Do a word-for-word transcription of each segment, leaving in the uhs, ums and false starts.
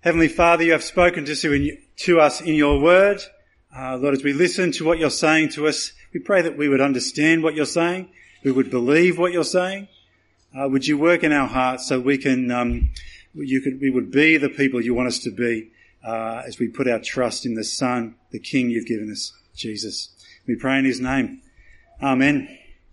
Heavenly Father, you have spoken to us in, to us in your word. Uh, Lord, as we listen to what you're saying to us, we pray that we would understand what you're saying, we would believe what you're saying. Uh, would you work in our hearts so we can, um, you could, we would be the people you want us to be uh, as we put our trust in the Son, the King you've given us, Jesus. We pray in his name. Amen.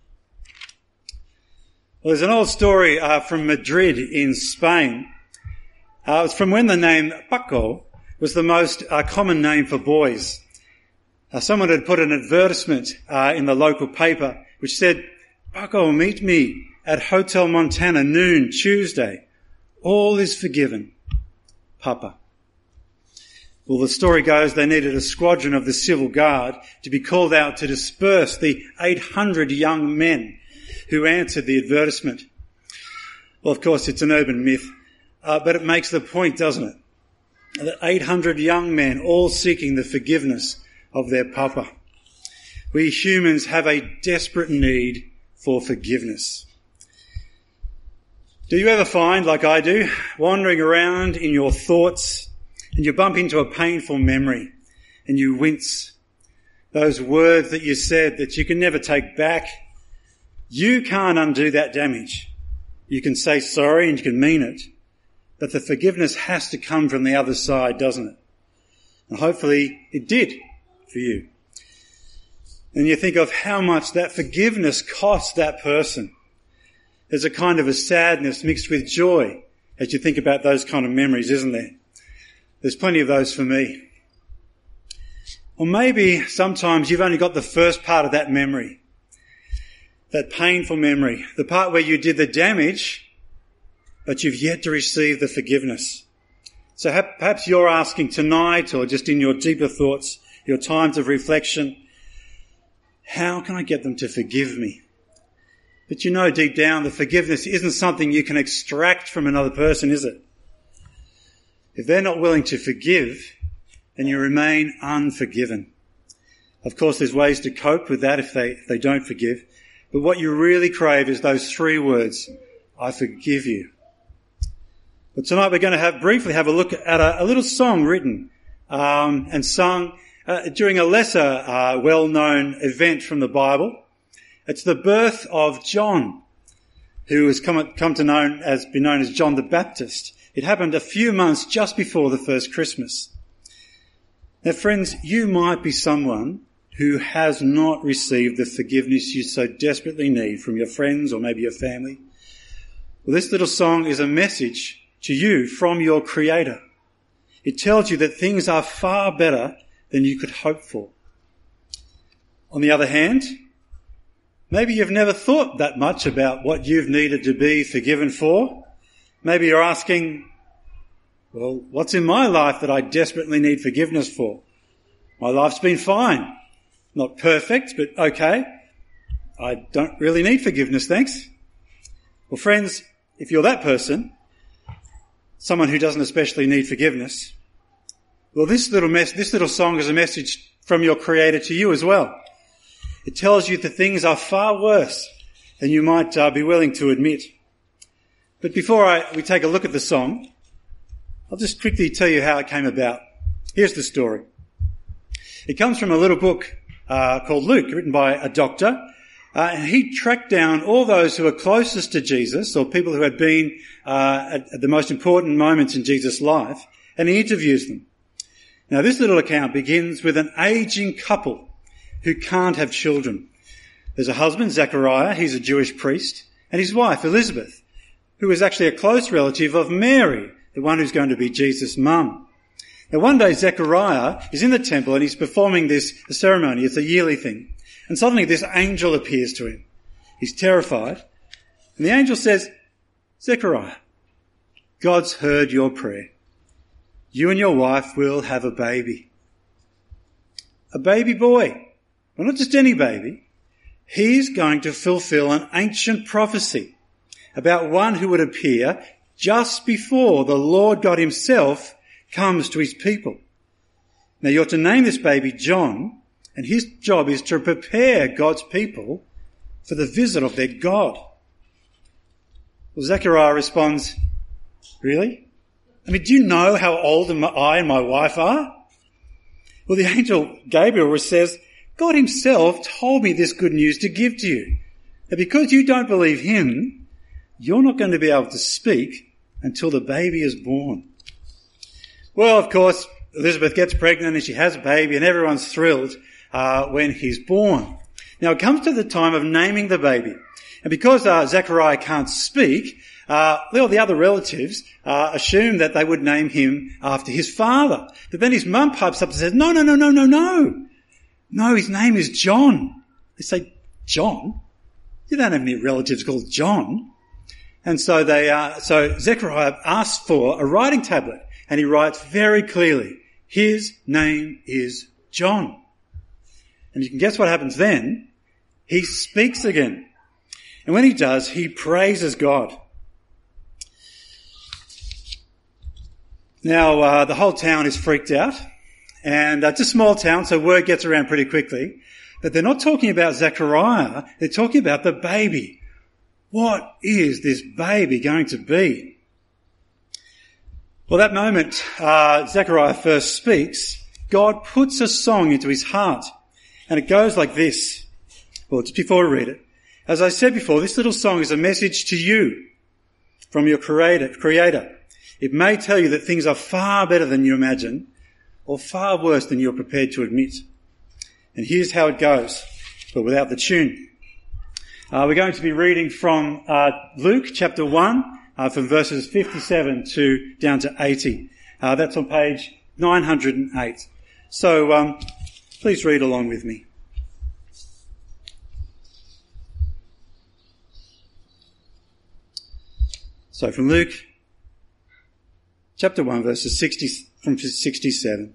Well, there's an old story uh, from Madrid in Spain. Uh, it's from when the name Paco was the most uh, common name for boys. Uh, someone had put an advertisement uh, in the local paper which said, "Paco, meet me at Hotel Montana noon Tuesday. All is forgiven. Papa." Well, the story goes they needed a squadron of the civil guard to be called out to disperse the eight hundred young men who answered the advertisement. Well, of course, it's an urban myth, uh, but it makes the point, doesn't it? That eight hundred young men all seeking the forgiveness of their papa. We humans have a desperate need for forgiveness. Do you ever find, like I do, wandering around in your thoughts and you bump into a painful memory and you wince? Those words that you said that you can never take back, you can't undo that damage. You can say sorry and you can mean it, but the forgiveness has to come from the other side, doesn't it? And hopefully it did for you. And you think of how much that forgiveness cost that person. There's a kind of a sadness mixed with joy as you think about those kind of memories, isn't there? There's plenty of those for me. Or maybe sometimes you've only got the first part of that memory, that painful memory, the part where you did the damage, but you've yet to receive the forgiveness. So perhaps you're asking tonight, or just in your deeper thoughts, your times of reflection, how can I get them to forgive me? But you know deep down the forgiveness isn't something you can extract from another person, is it? If they're not willing to forgive, then you remain unforgiven. Of course, there's ways to cope with that if they, if they don't forgive. But what you really crave is those three words, I forgive you. But tonight we're going to have briefly have a look at a, a little song written um, and sung uh, during a lesser uh, well-known event from the Bible. It's the birth of John, who has come, come to known as been known as John the Baptist. It happened a few months just before the first Christmas. Now, friends, you might be someone who has not received the forgiveness you so desperately need from your friends or maybe your family. Well, this little song is a message to you from your Creator. It tells you that things are far better than you could hope for. On the other hand, maybe you've never thought that much about what you've needed to be forgiven for. Maybe you're asking, well, what's in my life that I desperately need forgiveness for? My life's been fine. Not perfect, but okay. I don't really need forgiveness, thanks. Well, friends, if you're that person, someone who doesn't especially need forgiveness, well, this little mess, this little song is a message from your Creator to you as well. It tells you that things are far worse than you might uh, be willing to admit. But before I, we take a look at the song, I'll just quickly tell you how it came about. Here's the story. It comes from a little book uh, called Luke, written by a doctor. Uh, and he tracked down all those who were closest to Jesus, or people who had been uh, at, at the most important moments in Jesus' life, and he interviews them. Now, this little account begins with an aging couple who can't have children. There's a husband, Zechariah, he's a Jewish priest, and his wife, Elizabeth, who is actually a close relative of Mary, the one who's going to be Jesus' mum. Now, one day Zechariah is in the temple and he's performing this ceremony. It's a yearly thing. And suddenly this angel appears to him. He's terrified. And the angel says, Zechariah, God's heard your prayer. You and your wife will have a baby. A baby boy. Well, not just any baby. He's going to fulfill an ancient prophecy about one who would appear just before the Lord God himself comes to his people. Now, you're to name this baby John, and his job is to prepare God's people for the visit of their God. Well, Zechariah responds, really? I mean, do you know how old I and my wife are? Well, the angel Gabriel says, God himself told me this good news to give to you. And because you don't believe him, you're not going to be able to speak until the baby is born. Well, of course, Elizabeth gets pregnant and she has a baby and everyone's thrilled uh, when he's born. Now, it comes to the time of naming the baby. And because uh, Zechariah can't speak, uh, all the other relatives uh, assume that they would name him after his father. But then his mum pipes up and says, no, no, no, no, no, no. No, his name is John. They say, John? You don't have any relatives called John. And so they, uh, so Zechariah asks for a writing tablet and he writes very clearly, his name is John. And you can guess what happens then. He speaks again. And when he does, he praises God. Now, uh, the whole town is freaked out. And uh, it's a small town, so word gets around pretty quickly. But they're not talking about Zechariah. They're talking about the baby. What is this baby going to be? Well, that moment uh, Zechariah first speaks, God puts a song into his heart. And it goes like this. Well, just before we read it. As I said before, this little song is a message to you from your creator. creator. It may tell you that things are far better than you imagine or far worse than you're prepared to admit. And here's how it goes, but without the tune. Uh, we're going to be reading from uh, Luke chapter one, uh, from verses fifty-seven to down to eighty. Uh, that's on page nine hundred eight. So um, please read along with me. So from Luke chapter one, verses sixty from sixty-seven.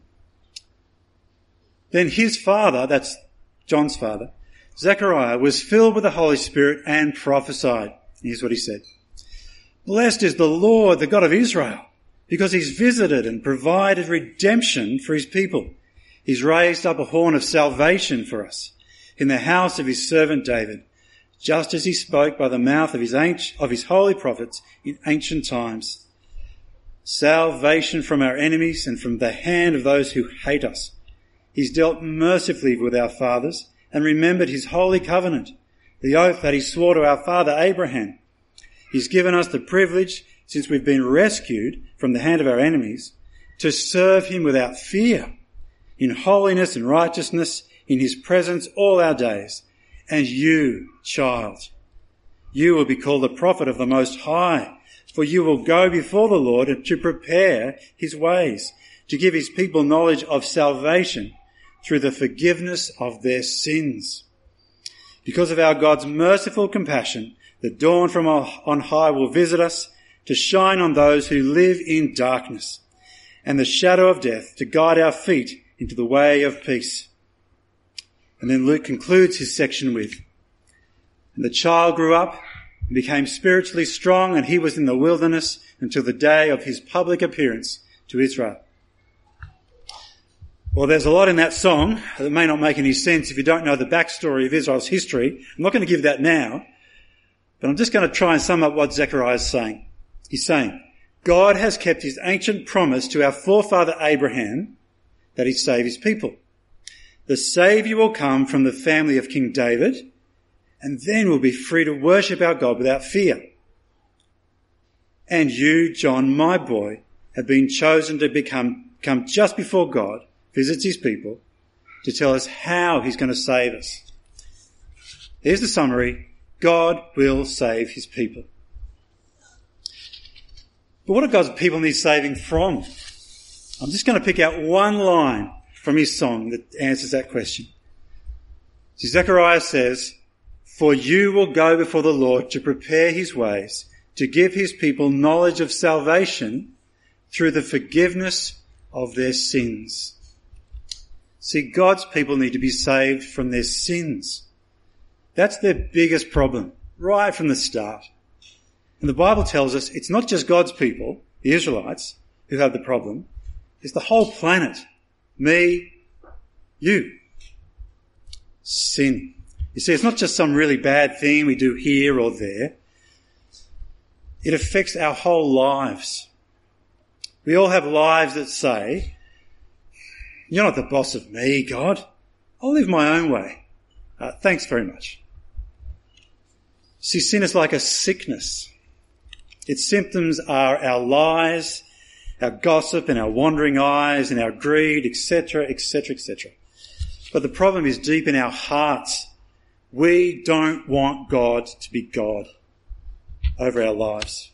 Then his father, that's John's father, Zechariah, was filled with the Holy Spirit and prophesied. Here's what he said. Blessed is the Lord, the God of Israel, because he's visited and provided redemption for his people. He's raised up a horn of salvation for us in the house of his servant David, just as he spoke by the mouth of his ancient, of his holy prophets in ancient times. Salvation from our enemies and from the hand of those who hate us. He's dealt mercifully with our fathers and remembered his holy covenant, the oath that he swore to our father Abraham. He's given us the privilege, since we've been rescued from the hand of our enemies, to serve him without fear, in holiness and righteousness, in his presence all our days. And you, child, you will be called the prophet of the Most High, for you will go before the Lord to prepare his ways, to give his people knowledge of salvation through the forgiveness of their sins. Because of our God's merciful compassion, the dawn from on high will visit us to shine on those who live in darkness and the shadow of death, to guide our feet into the way of peace. And then Luke concludes his section with, and the child grew up and became spiritually strong, and he was in the wilderness until the day of his public appearance to Israel. Well, there's a lot in that song that may not make any sense if you don't know the backstory of Israel's history. I'm not going to give that now, but I'm just going to try and sum up what Zechariah is saying. He's saying, God has kept his ancient promise to our forefather Abraham that he'd save his people. The Saviour will come from the family of King David, and then we'll be free to worship our God without fear. And you, John, my boy, have been chosen to become come just before God visits his people to tell us how he's going to save us. Here's the summary. God will save his people. But what do God's people need saving from? I'm just going to pick out one line from his song that answers that question. So Zechariah says, for you will go before the Lord to prepare his ways, to give his people knowledge of salvation through the forgiveness of their sins. See, God's people need to be saved from their sins. That's their biggest problem, right from the start. And the Bible tells us it's not just God's people, the Israelites, who have the problem. It's the whole planet. Me, you. Sin. You see, it's not just some really bad thing we do here or there. It affects our whole lives. We all have lives that say, you're not the boss of me, God. I'll live my own way. Uh, thanks very much. See, sin is like a sickness. Its symptoms are our lies, our gossip and our wandering eyes and our greed, et cetera, et cetera, et cetera. But the problem is deep in our hearts. We don't want God to be God over our lives.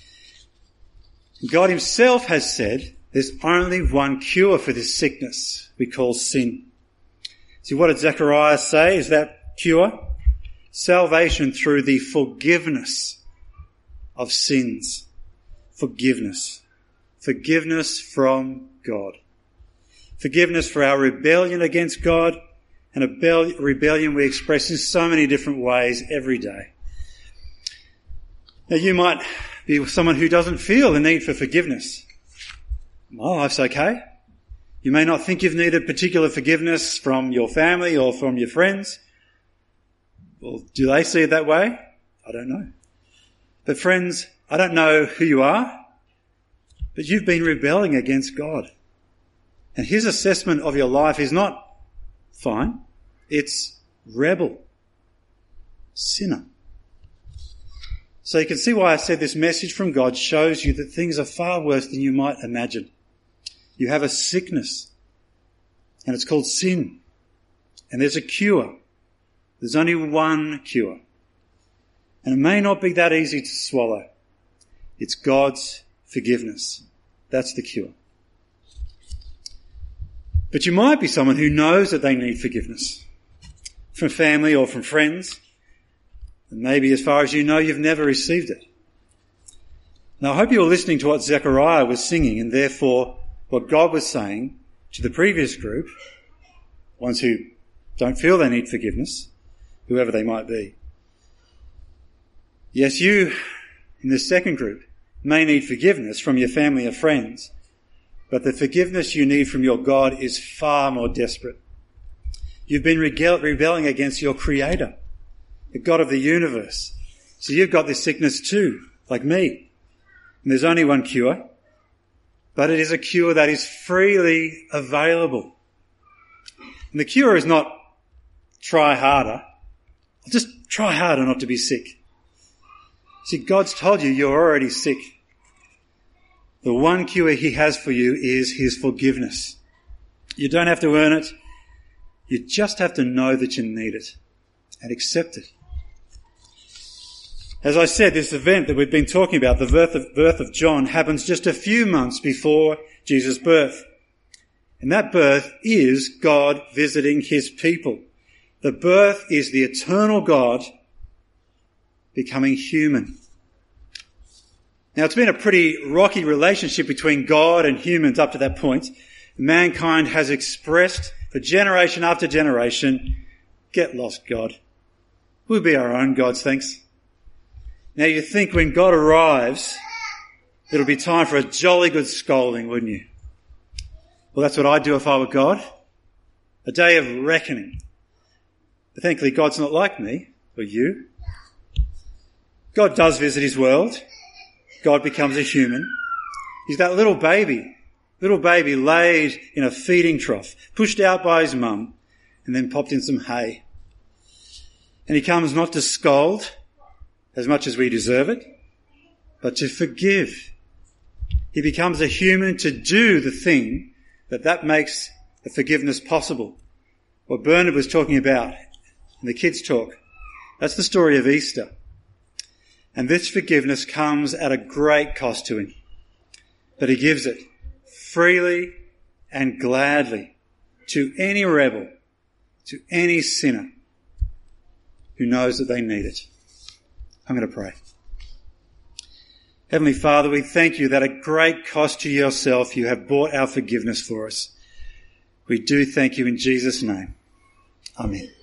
God himself has said there's only one cure for this sickness we call sin. See, what did Zechariah say is that cure? Salvation through the forgiveness of sins. Forgiveness. Forgiveness from God. Forgiveness for our rebellion against God, and a rebellion we express in so many different ways every day. Now, you might be someone who doesn't feel the need for forgiveness. My life's okay. You may not think you've needed particular forgiveness from your family or from your friends. Well, do they see it that way? I don't know. But friends, I don't know who you are, but you've been rebelling against God. And his assessment of your life is not fine. It's rebel. Sinner. So you can see why I said this message from God shows you that things are far worse than you might imagine. You have a sickness, and it's called sin. And there's a cure. There's only one cure. And it may not be that easy to swallow. It's God's forgiveness. That's the cure. But you might be someone who knows that they need forgiveness from family or from friends. And maybe as far as you know, you've never received it. Now, I hope you're listening to what Zechariah was singing and therefore what God was saying to the previous group, ones who don't feel they need forgiveness, whoever they might be. Yes, you in this second group may need forgiveness from your family or friends, but the forgiveness you need from your God is far more desperate. You've been rebelling against your Creator, the God of the universe. So you've got this sickness too, like me. And there's only one cure, but it is a cure that is freely available. And the cure is not try harder. Just try harder not to be sick. See, God's told you you're already sick. The one cure he has for you is his forgiveness. You don't have to earn it. You just have to know that you need it and accept it. As I said, this event that we've been talking about, the birth of, birth of John, happens just a few months before Jesus' birth. And that birth is God visiting his people. The birth is the eternal God becoming human. Now, it's been a pretty rocky relationship between God and humans up to that point. Mankind has expressed for generation after generation, get lost, God. We'll be our own gods, thanks. Now, you think when God arrives, it'll be time for a jolly good scolding, wouldn't you? Well, that's what I'd do if I were God. A day of reckoning. But thankfully, God's not like me or you. God does visit his world. God becomes a human. He's that little baby, little baby laid in a feeding trough, pushed out by his mum, and then popped in some hay. And he comes not to scold as much as we deserve it, but to forgive. He becomes a human to do the thing that that makes the forgiveness possible. What Bernard was talking about in the kids' talk, that's the story of Easter. And this forgiveness comes at a great cost to him. But he gives it freely and gladly to any rebel, to any sinner who knows that they need it. I'm going to pray. Heavenly Father, we thank you that at great cost to yourself you have bought our forgiveness for us. We do thank you in Jesus' name. Amen.